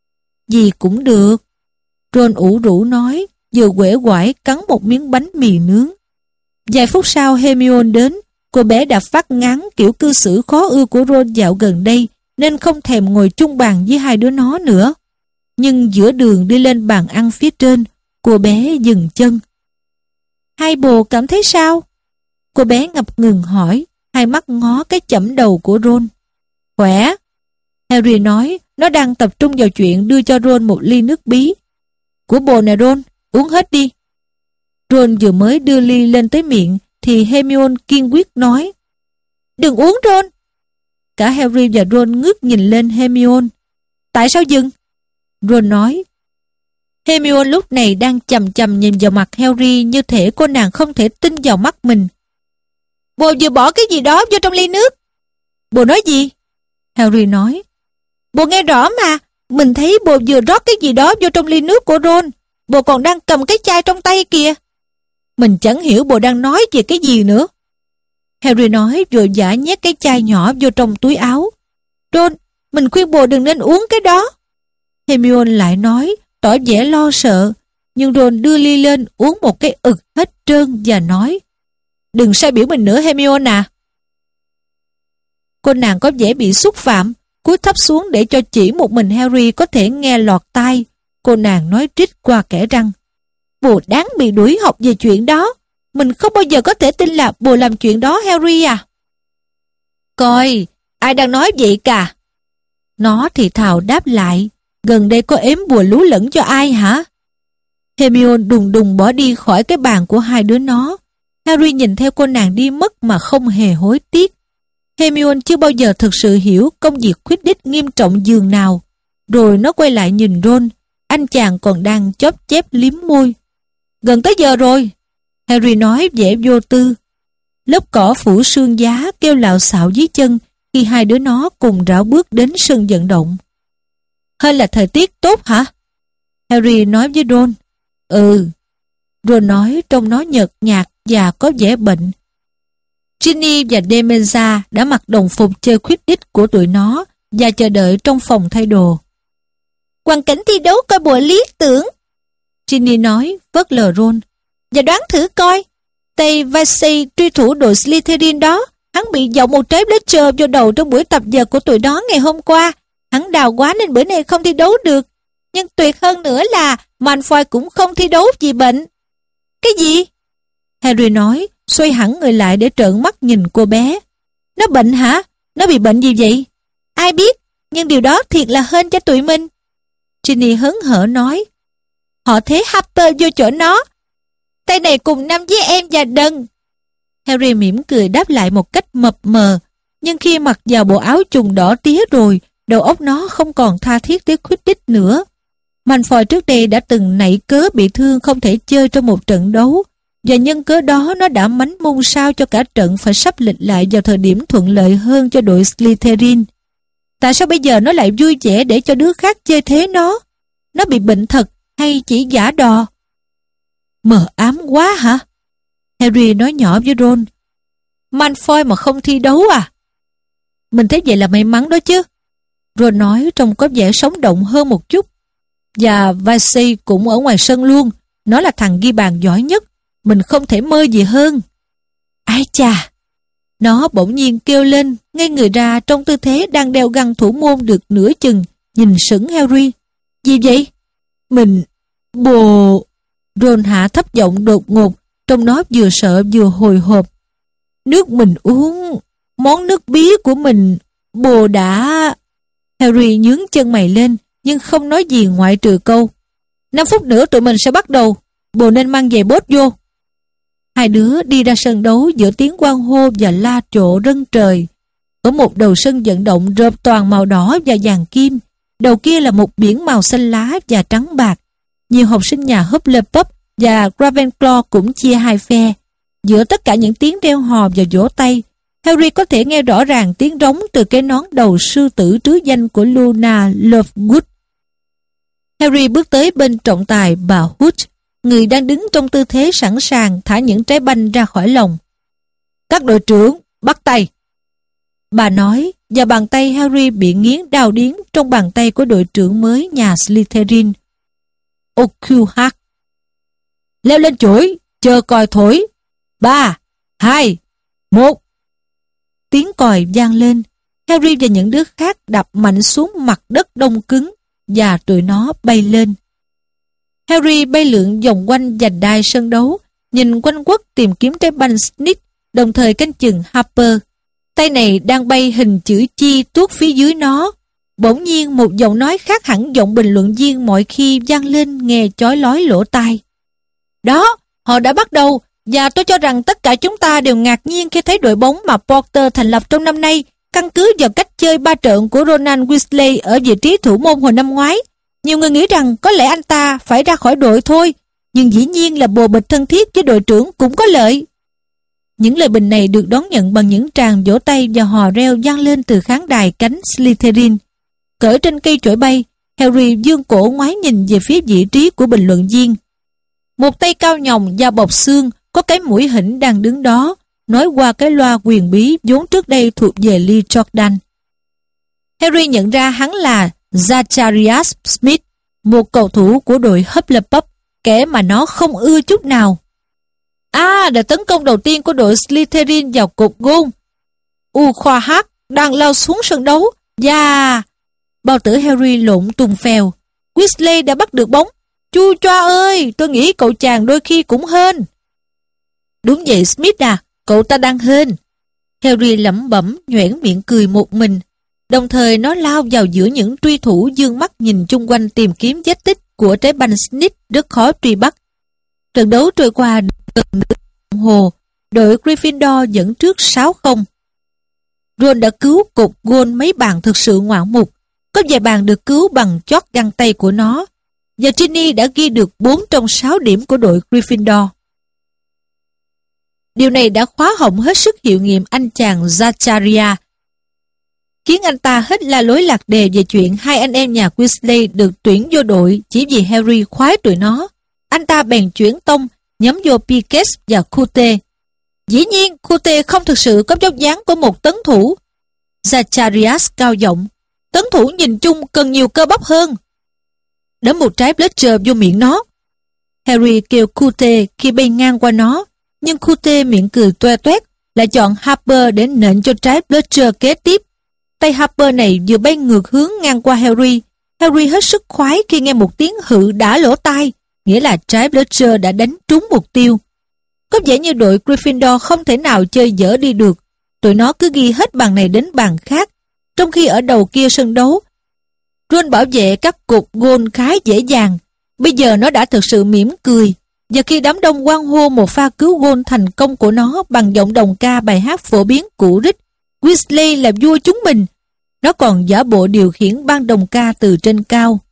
Gì cũng được. Ron ủ rũ nói, vừa uể oải cắn một miếng bánh mì nướng. Vài phút sau Hermione đến. Cô bé đã phát ngán kiểu cư xử khó ưa của Ron dạo gần đây, nên không thèm ngồi chung bàn với hai đứa nó nữa. Nhưng giữa đường đi lên bàn ăn phía trên, cô bé dừng chân. Hai bồ cảm thấy sao? Cô bé ngập ngừng hỏi, hai mắt ngó cái chẫm đầu của Ron. Khỏe. Harry nói, nó đang tập trung vào chuyện đưa cho Ron một ly nước bí. Của bồ nè Ron, uống hết đi. Ron vừa mới đưa ly lên tới miệng, thì Hermione kiên quyết nói. Đừng uống Ron. Cả Harry và Ron ngước nhìn lên Hermione. Tại sao dừng? Ron nói. Hermione lúc này đang chằm chằm nhìn vào mặt Harry như thể cô nàng không thể tin vào mắt mình. Bồ vừa bỏ cái gì đó vô trong ly nước. Bồ nói gì? Harry nói. Bồ nghe rõ mà, mình thấy bồ vừa rót cái gì đó vô trong ly nước của Ron. Bồ còn đang cầm cái chai trong tay kìa. Mình chẳng hiểu bồ đang nói về cái gì nữa. Harry nói rồi vã nhét cái chai nhỏ vô trong túi áo. Ron, mình khuyên bồ đừng nên uống cái đó. Hermione lại nói, tỏ vẻ lo sợ. Nhưng Ron đưa ly lên uống một cái ực hết trơn và nói. Đừng sai biểu mình nữa Hermione à. Cô nàng có vẻ bị xúc phạm, cúi thấp xuống để cho chỉ một mình Harry có thể nghe lọt tai. Cô nàng nói trích qua kẽ răng. Bồ đáng bị đuổi học về chuyện đó. Mình không bao giờ có thể tin là bồ làm chuyện đó Harry à. Coi, ai đang nói vậy cả? Nó thì thào đáp lại. Gần đây có ếm bùa lú lẫn cho ai hả? Hermione đùng đùng bỏ đi khỏi cái bàn của hai đứa nó. Harry nhìn theo cô nàng đi mất mà không hề hối tiếc. Hermione chưa bao giờ thực sự hiểu công việc Quidditch nghiêm trọng dường nào. Rồi nó quay lại nhìn Ron. Anh chàng còn đang chóp chép liếm môi. Gần tới giờ rồi. Harry nói vẻ vô tư. Lớp cỏ phủ sương giá kêu lạo xạo dưới chân khi hai đứa nó cùng rảo bước đến sân vận động. Hơi là thời tiết tốt hả? Harry nói với Ron. Ừ. Ron nói trông nó nhợt nhạt và có vẻ bệnh. Ginny và Demenza đã mặc đồng phục chơi Quidditch của tụi nó và chờ đợi trong phòng thay đồ. Hoàn cảnh thi đấu coi bộ lý tưởng, Ginny nói vớt lờ Ron. Và đoán thử coi, tay Vasey truy thủ đội Slytherin đó, hắn bị dậu một trái Fletcher vô đầu trong buổi tập giờ của tụi nó ngày hôm qua. Hắn đào quá nên bữa nay không thi đấu được. Nhưng tuyệt hơn nữa là Malfoy cũng không thi đấu vì bệnh. Cái gì? Harry nói, xoay hẳn người lại để trợn mắt nhìn cô bé. Nó bệnh hả? Nó bị bệnh gì vậy? Ai biết, nhưng điều đó thiệt là hên cho tụi mình. Ginny hớn hở nói. Họ thế Harper vô chỗ nó. Tay này cùng năm với em và Đần. Harry mỉm cười đáp lại một cách mập mờ. Nhưng khi mặc vào bộ áo trùng đỏ tía rồi, đầu óc nó không còn tha thiết tới Quidditch nữa. Malfoy trước đây đã từng nảy cớ bị thương không thể chơi trong một trận đấu, và nhân cớ đó nó đã mánh mung sao cho cả trận phải sắp lịch lại vào thời điểm thuận lợi hơn cho đội Slytherin. Tại sao bây giờ nó lại vui vẻ để cho đứa khác chơi thế nó? Nó bị bệnh thật hay chỉ giả đò? Mờ ám quá hả? Harry nói nhỏ với Ron. Malfoy mà không thi đấu à? Mình thấy vậy là may mắn đó chứ. Ron nói trông có vẻ sống động hơn một chút. Và Vasey cũng ở ngoài sân luôn. Nó là thằng ghi bàn giỏi nhất. Mình không thể mơ gì hơn. Ái chà! Nó bỗng nhiên kêu lên, ngay người ra trong tư thế đang đeo găng thủ môn được nửa chừng, nhìn sững Harry. Gì vậy? Mình... Bồ... Ron hạ thấp giọng đột ngột, trông nó vừa sợ vừa hồi hộp. Nước mình uống... Món nước bí của mình... Bồ đã... Harry nhướng chân mày lên, nhưng không nói gì ngoại trừ câu. Năm phút nữa tụi mình sẽ bắt đầu. Bồ nên mang giày bốt vô. Hai đứa đi ra sân đấu giữa tiếng hoan hô và la trộ rân trời. Ở một đầu sân vận động rợp toàn màu đỏ và vàng kim. Đầu kia là một biển màu xanh lá và trắng bạc. Nhiều học sinh nhà Hufflepuff và Ravenclaw cũng chia hai phe. Giữa tất cả những tiếng reo hò và vỗ tay, Harry có thể nghe rõ ràng tiếng rống từ cái nón đầu sư tử trứ danh của Luna Lovegood. Harry bước tới bên trọng tài bà Hooch, người đang đứng trong tư thế sẵn sàng thả những trái banh ra khỏi lồng. Các đội trưởng, bắt tay. Bà nói, và bàn tay Harry bị nghiến đau điếng trong bàn tay của đội trưởng mới nhà Slytherin, Oakhurst. Leo lên chổi, chờ còi thổi. Ba, hai, một. Tiếng còi vang lên. Harry và những đứa khác đập mạnh xuống mặt đất đông cứng và tụi nó bay lên. Harry bay lượn vòng quanh vành đai sân đấu, nhìn quanh quất tìm kiếm trái banh Snitch, đồng thời canh chừng Harper. Tay này đang bay hình chữ chi tuốt phía dưới nó. Bỗng nhiên một giọng nói khác hẳn giọng bình luận viên mọi khi vang lên nghe chói lói lỗ tai. Đó, họ đã bắt đầu, và tôi cho rằng tất cả chúng ta đều ngạc nhiên khi thấy đội bóng mà Potter thành lập trong năm nay căn cứ vào cách chơi ba trận của Ronald Weasley ở vị trí thủ môn hồi năm ngoái. Nhiều người nghĩ rằng có lẽ anh ta phải ra khỏi đội thôi, nhưng dĩ nhiên là bồ bịch thân thiết với đội trưởng cũng có lợi. Những lời bình này được đón nhận bằng những tràng vỗ tay và hò reo vang lên từ khán đài cánh Slytherin. Cởi trên cây chổi bay, Harry dương cổ ngoái nhìn về phía vị trí của bình luận viên. Một tay cao nhòng da bọc xương, có cái mũi hỉnh đang đứng đó, nói qua cái loa quyền bí vốn trước đây thuộc về Lee Jordan. Harry nhận ra hắn là Zacharias Smith, một cầu thủ của đội Hufflepuff, kẻ mà nó không ưa chút nào. À, đợt tấn công đầu tiên của đội Slytherin vào cột gôn. Oakhurst đang lao xuống sân đấu và... Bao tử Harry lộn tung phèo. Weasley đã bắt được bóng. Chu choa ơi, tôi nghĩ cậu chàng đôi khi cũng hên. Đúng vậy Smith à, cậu ta đang hên. Harry lẩm bẩm nhoẻn miệng cười một mình. Đồng thời nó lao vào giữa những truy thủ dương mắt nhìn chung quanh tìm kiếm vết tích của trái banh Snitch rất khó truy bắt. Trận đấu trôi qua gần nửa đồng hồ, đội Gryffindor dẫn trước sáu không. Ron đã cứu cột gôn mấy bàn thực sự ngoạn mục. Có vài bàn được cứu bằng chót găng tay của nó. Và Ginny đã ghi được bốn trong sáu điểm của đội Gryffindor. Điều này đã khóa hỏng hết sức hiệu nghiệm anh chàng Zachariah, khiến anh ta hết la lối lạc đề về chuyện hai anh em nhà Weasley được tuyển vô đội chỉ vì Harry khoái tụi nó. Anh ta bèn chuyển tông nhắm vô Pickett và Cute. Dĩ nhiên, Cute không thực sự có vóc dáng của một tấn thủ. Zacharias cao giọng, tấn thủ nhìn chung cần nhiều cơ bắp hơn. Đấm một trái Fletcher vô miệng nó. Harry kêu Cute khi bay ngang qua nó, nhưng Cute miệng cười toe toét, lại chọn Harper để nện cho trái Fletcher kế tiếp. Tay Harper này vừa bay ngược hướng ngang qua Harry. Harry hết sức khoái khi nghe một tiếng hự đã lỗ tai, nghĩa là trái Fletcher đã đánh trúng mục tiêu. Có vẻ như đội Gryffindor không thể nào chơi dở đi được. Tụi nó cứ ghi hết bàn này đến bàn khác, trong khi ở đầu kia sân đấu, Ron bảo vệ các cột gôn khá dễ dàng. Bây giờ nó đã thực sự mỉm cười, và khi đám đông hoan hô một pha cứu gôn thành công của nó bằng giọng đồng ca bài hát phổ biến cũ rích Weasley là vua chúng mình, nó còn giả bộ điều khiển ban đồng ca từ trên cao.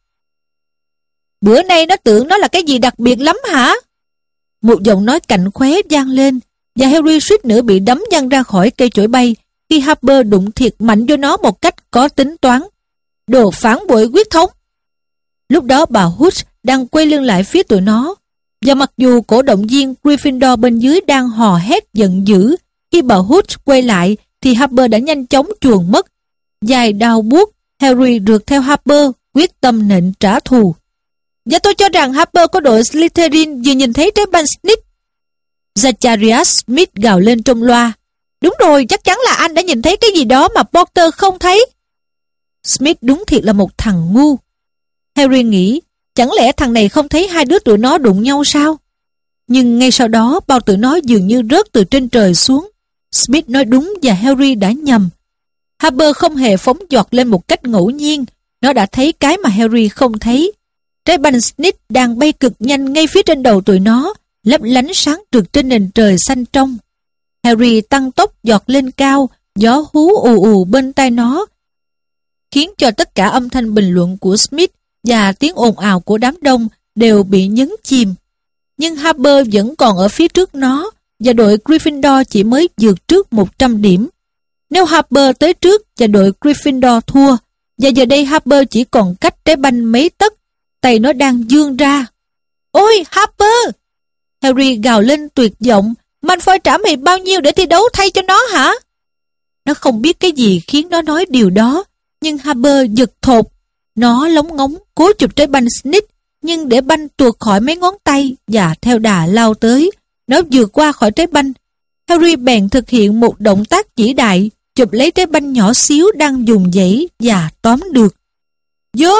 Bữa nay nó tưởng nó là cái gì đặc biệt lắm hả? Một giọng nói cạnh khóe vang lên, và Harry suýt nữa bị đấm văng ra khỏi cây chổi bay khi Harper đụng thiệt mạnh vô nó một cách có tính toán. Đồ phản bội huyết thống! Lúc đó bà Hooch đang quay lưng lại phía tụi nó, và mặc dù cổ động viên Gryffindor bên dưới đang hò hét giận dữ, khi bà Hooch quay lại thì Harper đã nhanh chóng chuồn mất. Dài đau buốt, Harry rượt theo Harper, quyết tâm nện trả thù. Và tôi cho rằng Harper có đội Slytherin vừa nhìn thấy trái banh Snitch. Zacharias Smith gào lên trong loa. Đúng rồi, chắc chắn là anh đã nhìn thấy cái gì đó mà Potter không thấy. Smith đúng thiệt là một thằng ngu. Harry nghĩ, chẳng lẽ thằng này không thấy hai đứa tụi nó đụng nhau sao? Nhưng ngay sau đó, bao tụi nó dường như rớt từ trên trời xuống. Smith nói đúng và Harry đã nhầm. Harper không hề phóng giọt lên một cách ngẫu nhiên. Nó đã thấy cái mà Harry không thấy. Trái banh Snitch đang bay cực nhanh ngay phía trên đầu tụi nó, lấp lánh sáng rực trên nền trời xanh trong. Harry tăng tốc giọt lên cao, gió hú ù ù bên tai nó, khiến cho tất cả âm thanh bình luận của Smith và tiếng ồn ào của đám đông đều bị nhấn chìm. Nhưng Harper vẫn còn ở phía trước nó, và đội Gryffindor chỉ mới vượt trước một trăm điểm. Nếu Harper tới trước và đội Gryffindor thua, và giờ đây Harper chỉ còn cách trái banh mấy tấc, tay nó đang vươn ra. Ôi, Harper! Harry gào lên tuyệt vọng. Malfoy trả mày bao nhiêu để thi đấu thay cho nó hả? Nó không biết cái gì khiến nó nói điều đó, nhưng Harper giật thột. Nó lóng ngóng cố chụp trái banh Snitch, nhưng để banh tuột khỏi mấy ngón tay và theo đà lao tới. Nó vượt qua khỏi trái banh. Harry bèn thực hiện một động tác vĩ đại, chụp lấy trái banh nhỏ xíu đang dùng dãy và tóm được. Vô!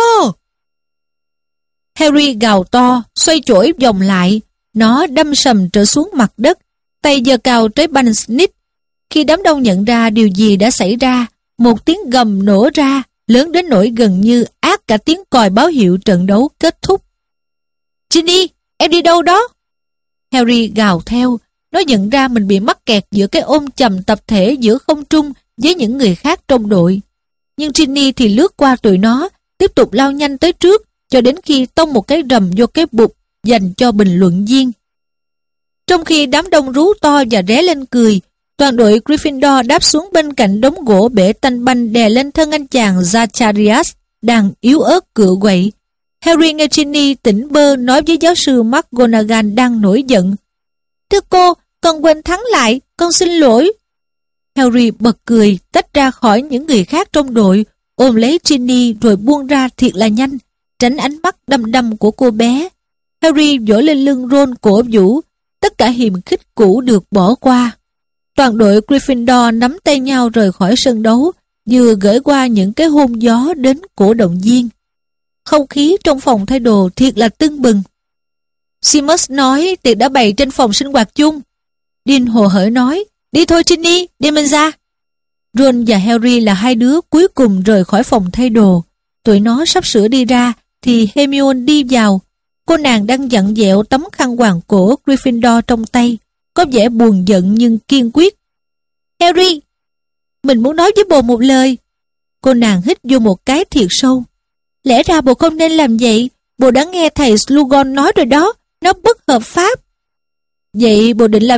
Harry gào to, xoay chổi vòng lại. Nó đâm sầm trở xuống mặt đất, tay giơ cao trái banh Snitch. Khi đám đông nhận ra điều gì đã xảy ra, một tiếng gầm nổ ra, lớn đến nỗi gần như át cả tiếng còi báo hiệu trận đấu kết thúc. Ginny, em đi đâu đó? Harry gào theo. Nó nhận ra mình bị mắc kẹt giữa cái ôm chầm tập thể giữa không trung với những người khác trong đội. Nhưng Ginny thì lướt qua tụi nó, tiếp tục lao nhanh tới trước, cho đến khi tông một cái rầm vô cái bụt dành cho bình luận viên. Trong khi đám đông rú to và ré lên cười, toàn đội Gryffindor đáp xuống bên cạnh đống gỗ bể tanh banh đè lên thân anh chàng Zacharias đang yếu ớt cựa quậy. Harry nghe Ginny tỉnh bơ nói với giáo sư McGonagall đang nổi giận. Thưa cô, con quên thắng lại, con xin lỗi. Harry bật cười, tách ra khỏi những người khác trong đội, ôm lấy Ginny rồi buông ra thiệt là nhanh, tránh ánh mắt đăm đăm của cô bé. Harry vỗ lên lưng Ron cổ vũ, tất cả hiềm khích cũ được bỏ qua. Toàn đội Gryffindor nắm tay nhau rời khỏi sân đấu, vừa gửi qua những cái hôn gió đến cổ động viên. Không khí trong phòng thay đồ thiệt là tưng bừng. Seamus nói tiệc đã bày trên phòng sinh hoạt chung. Dean hồ hởi nói, đi thôi Ginny, đi mình ra. Ron và Harry là hai đứa cuối cùng rời khỏi phòng thay đồ. Tụi nó sắp sửa đi ra, thì Hermione đi vào. Cô nàng đang vặn vẹo tấm khăn quàng cổ Gryffindor trong tay, có vẻ buồn giận nhưng kiên quyết. Harry, mình muốn nói với bồ một lời. Cô nàng hít vô một cái thiệt sâu. Lẽ ra bồ không nên làm vậy, bồ đã nghe thầy Slughorn nói rồi đó, nó bất hợp pháp. Vậy bồ định làm gì?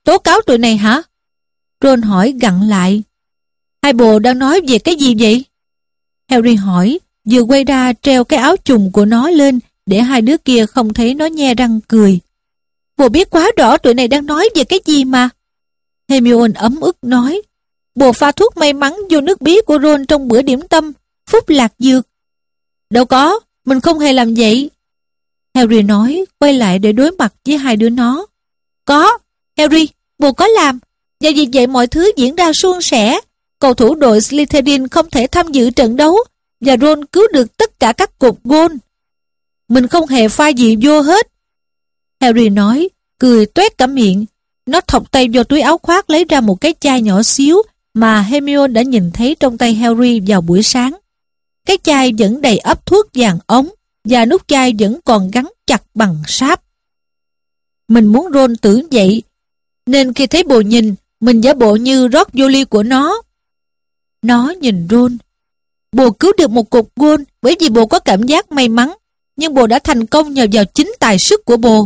Tố cáo tụi này hả? Ron hỏi gặn lại. Hai bồ đang nói về cái gì vậy? Harry hỏi, vừa quay ra treo cái áo trùng của nó lên để hai đứa kia không thấy nó nhe răng cười. Bồ biết quá rõ tụi này đang nói về cái gì mà. Hermione ấm ức nói, bồ pha thuốc may mắn vô nước bí của Ron trong bữa điểm tâm, phúc lạc dược. Đâu có, mình không hề làm vậy. Harry nói, quay lại để đối mặt với hai đứa nó. Có, Harry, bồ có làm, và vì vậy mọi thứ diễn ra suôn sẻ. Cầu thủ đội Slytherin không thể tham dự trận đấu, và Ron cứu được tất cả các cục gôn. Mình không hề pha gì vô hết. Harry nói, cười toét cả miệng. Nó thọc tay vô túi áo khoác lấy ra một cái chai nhỏ xíu mà Hermione đã nhìn thấy trong tay Harry vào buổi sáng. Cái chai vẫn đầy ắp thuốc vàng ống và nút chai vẫn còn gắn chặt bằng sáp. Mình muốn Ron tưởng vậy, nên khi thấy bồ nhìn, mình giả bộ như rót vô ly của nó. Nó nhìn Ron. Bồ cứu được một cục gôn bởi vì bồ có cảm giác may mắn, nhưng bồ đã thành công nhờ vào chính tài sức của bồ.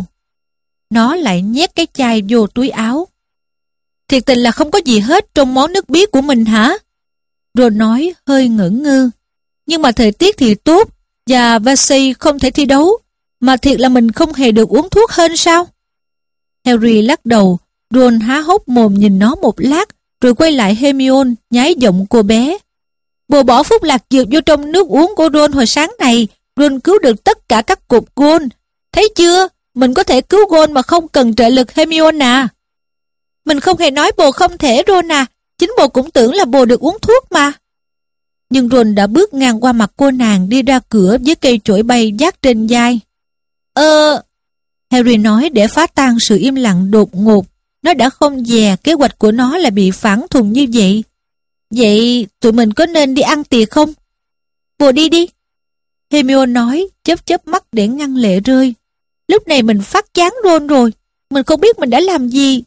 Nó lại nhét cái chai vô túi áo. Thiệt tình là không có gì hết trong món nước bí của mình hả? Ron nói hơi ngỡ ngơ. Nhưng mà thời tiết thì tốt, và Percy không thể thi đấu, mà thiệt là mình không hề được uống thuốc hên sao? Harry lắc đầu. Ron há hốc mồm nhìn nó một lát, rồi quay lại Hermione nhái giọng cô bé. Bồ bỏ phúc lạc dược vô trong nước uống của Ron hồi sáng này. Ron cứu được tất cả các cục gôn. Thấy chưa? Mình có thể cứu gôn mà không cần trợ lực Hermione à. Mình không hề nói bồ không thể Ron à. Chính bồ cũng tưởng là bồ được uống thuốc mà. Nhưng Ron đã bước ngang qua mặt cô nàng đi ra cửa với cây chổi bay vác trên vai. Ờ... Harry nói để phá tan sự im lặng đột ngột. Nó đã không dè kế hoạch của nó là bị phản thùng như vậy. Vậy tụi mình có nên đi ăn tiệc không? Bồ đi đi. Hermione nói, chớp chớp mắt để ngăn lệ rơi. Lúc này mình phát chán Ron rồi. Mình không biết mình đã làm gì.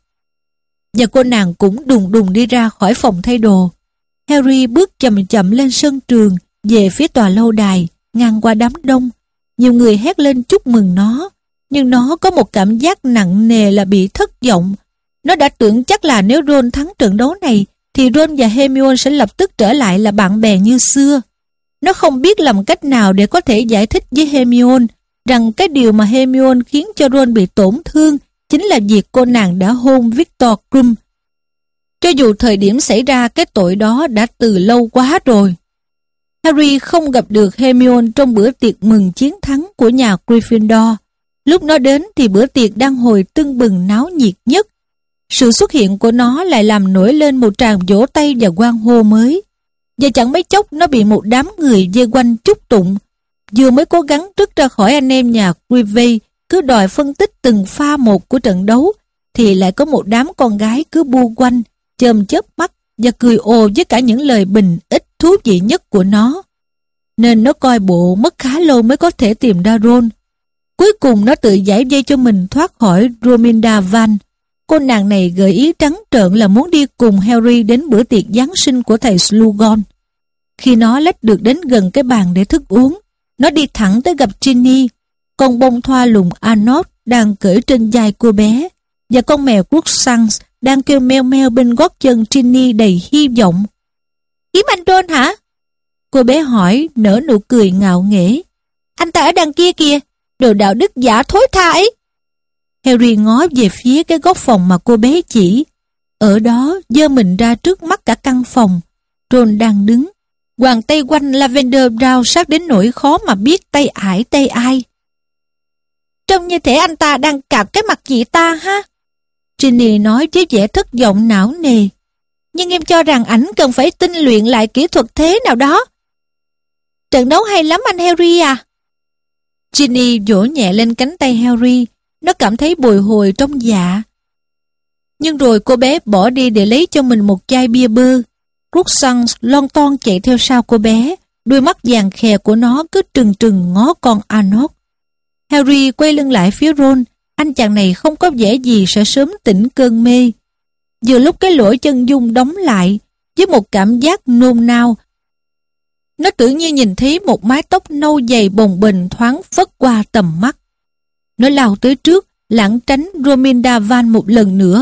Và cô nàng cũng đùng đùng đi ra khỏi phòng thay đồ. Harry bước chậm chậm lên sân trường, về phía tòa lâu đài, ngang qua đám đông. Nhiều người hét lên chúc mừng nó. Nhưng nó có một cảm giác nặng nề là bị thất vọng. Nó đã tưởng chắc là nếu Ron thắng trận đấu này, thì Ron và Hermione sẽ lập tức trở lại là bạn bè như xưa. Nó không biết làm cách nào để có thể giải thích với Hermione rằng cái điều mà Hermione khiến cho Ron bị tổn thương chính là việc cô nàng đã hôn Victor Krum. Cho dù thời điểm xảy ra cái tội đó đã từ lâu quá rồi. Harry không gặp được Hermione trong bữa tiệc mừng chiến thắng của nhà Gryffindor. Lúc nó đến thì bữa tiệc đang hồi tưng bừng náo nhiệt nhất. Sự xuất hiện của nó lại làm nổi lên một tràng vỗ tay và hoan hô mới. Và chẳng mấy chốc nó bị một đám người vây quanh chúc tụng. Vừa mới cố gắng rứt ra khỏi anh em nhà Weasley cứ đòi phân tích từng pha một của trận đấu, thì lại có một đám con gái cứ bu quanh, chớm chớp mắt và cười ồ với cả những lời bình ích thú vị nhất của nó. Nên nó coi bộ mất khá lâu mới có thể tìm ra Ron. Cuối cùng nó tự giải vây cho mình thoát khỏi Romilda Van. Cô nàng này gợi ý trắng trợn là muốn đi cùng Harry đến bữa tiệc Giáng sinh của thầy Slughorn. Khi nó lách được đến gần cái bàn để thức uống, nó đi thẳng tới gặp Ginny. Con bông thoa lùn Arnott đang cưỡi trên vai cô bé, và con mèo Crookshanks đang kêu meo meo bên gót chân Ginny đầy hy vọng. Kiếm anh Ron hả? Cô bé hỏi, nở nụ cười ngạo nghễ. Anh ta ở đằng kia kìa, đồ đạo đức giả thối tha ấy. Harry ngó về phía cái góc phòng mà cô bé chỉ. Ở đó, giơ mình ra trước mắt cả căn phòng. Ron đang đứng, quàng tay quanh Lavender Brown sát đến nỗi khó mà biết tay ải tay ai. Trông như thể anh ta đang cạp cái mặt chị ta ha. Ginny nói với vẻ thất vọng não nề. Nhưng em cho rằng ảnh cần phải tinh luyện lại kỹ thuật thế nào đó. Trận đấu hay lắm anh Harry à. Ginny vỗ nhẹ lên cánh tay Harry. Nó cảm thấy bồi hồi trong dạ. Nhưng rồi cô bé bỏ đi để lấy cho mình một chai bia bơ. Crookshanks lon ton chạy theo sau cô bé. Đôi mắt vàng khè của nó cứ trừng trừng ngó con Arnott. Harry quay lưng lại phía Ron. Anh chàng này không có vẻ gì sẽ sớm tỉnh cơn mê. Vừa lúc cái lỗ chân dung đóng lại, với một cảm giác nôn nao, nó tưởng như nhìn thấy một mái tóc nâu dày bồng bềnh thoáng phất qua tầm mắt. Nó lao tới trước, lảng tránh Romilda Van một lần nữa,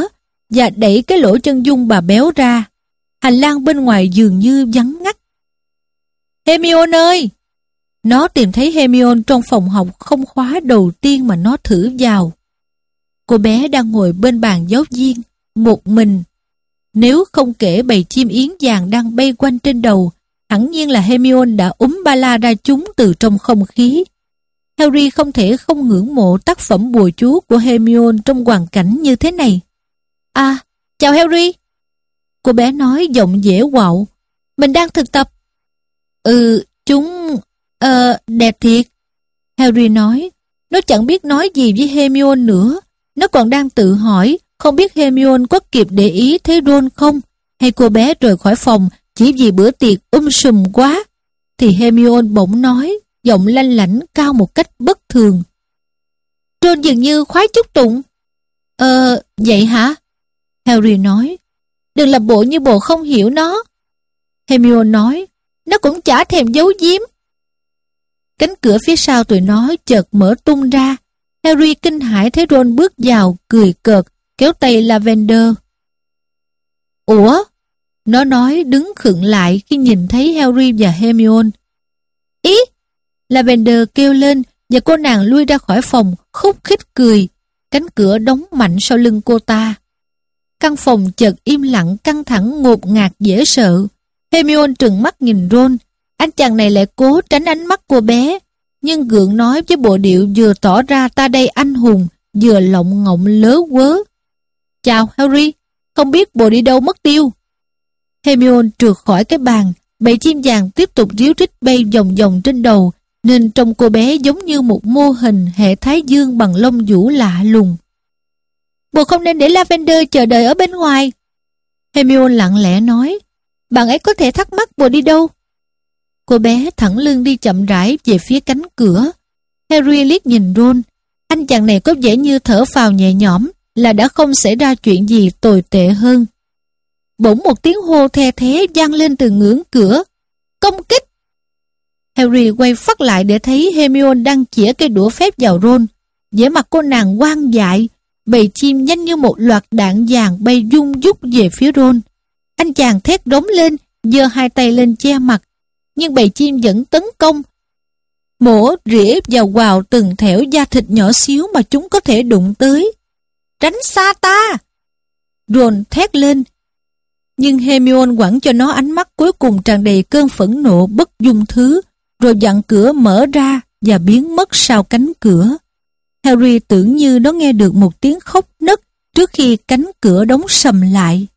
và đẩy cái lỗ chân dung bà béo ra. Hành lang bên ngoài dường như vắng ngắt. Hermione ơi! Nó tìm thấy Hermione trong phòng học không khóa đầu tiên mà nó thử vào. Cô bé đang ngồi bên bàn giáo viên, một mình. Nếu không kể bầy chim yến vàng đang bay quanh trên đầu, hẳn nhiên là Hermione đã úm ba la ra chúng từ trong không khí. Harry không thể không ngưỡng mộ tác phẩm bùa chú của Hermione trong hoàn cảnh như thế này. À, chào Harry. Cô bé nói giọng dễ quạo. Mình đang thực tập. Ừ, chúng... Ờ, đẹp thiệt. Harry nói. Nó chẳng biết nói gì với Hermione nữa. Nó còn đang tự hỏi không biết Hermione có kịp để ý thấy Ron không, hay cô bé rời khỏi phòng chỉ vì bữa tiệc um sùm quá. Thì Hermione bỗng nói, giọng lanh lảnh cao một cách bất thường. Ron dường như khoái chút tụng. Ờ, vậy hả? Harry nói. Đừng làm bộ như bồ không hiểu nó. Hermione nói. Nó cũng chả thèm giấu giếm. Cánh cửa phía sau tụi nó chợt mở tung ra. Harry kinh hãi thấy Ron bước vào, cười cợt, kéo tay Lavender. Ủa? Nó nói đứng khựng lại khi nhìn thấy Harry và Hermione. Ý! Lavender kêu lên và cô nàng lui ra khỏi phòng, khúc khích cười. Cánh cửa đóng mạnh sau lưng cô ta. Căn phòng chợt im lặng, căng thẳng, ngột ngạt, dễ sợ. Hermione trừng mắt nhìn Ron. Anh chàng này lại cố tránh ánh mắt cô bé, nhưng gượng nói với bộ điệu vừa tỏ ra ta đây anh hùng, vừa lộng ngọng lớ quớ. Chào Harry, không biết bồ đi đâu mất tiêu. Hermione trượt khỏi cái bàn, bầy chim vàng tiếp tục ríu rít bay vòng vòng trên đầu, nên trông cô bé giống như một mô hình hệ thái dương bằng lông vũ lạ lùng. Bồ không nên để Lavender chờ đợi ở bên ngoài. Hermione lặng lẽ nói, bạn ấy có thể thắc mắc bồ đi đâu. Cô bé thẳng lưng đi chậm rãi về phía cánh cửa. Harry liếc nhìn Ron. Anh chàng này có vẻ như thở phào nhẹ nhõm, là đã không xảy ra chuyện gì tồi tệ hơn. Bỗng một tiếng hô the thé vang lên từ ngưỡng cửa. Công kích! Harry quay phắt lại để thấy Hermione đang chĩa cây đũa phép vào Ron. Vẻ mặt cô nàng hoang dại, bầy chim nhanh như một loạt đạn vàng bay dung dút về phía Ron. Anh chàng thét rống lên, giơ hai tay lên che mặt, nhưng bầy chim vẫn tấn công, mổ rỉa và quào từng thẻo da thịt nhỏ xíu mà chúng có thể đụng tới. Tránh xa ta! Ron thét lên, nhưng Hermione quẳng cho nó ánh mắt cuối cùng tràn đầy cơn phẫn nộ bất dung thứ, rồi dặn cửa mở ra và biến mất sau cánh cửa. Harry tưởng như nó nghe được một tiếng khóc nấc trước khi cánh cửa đóng sầm lại.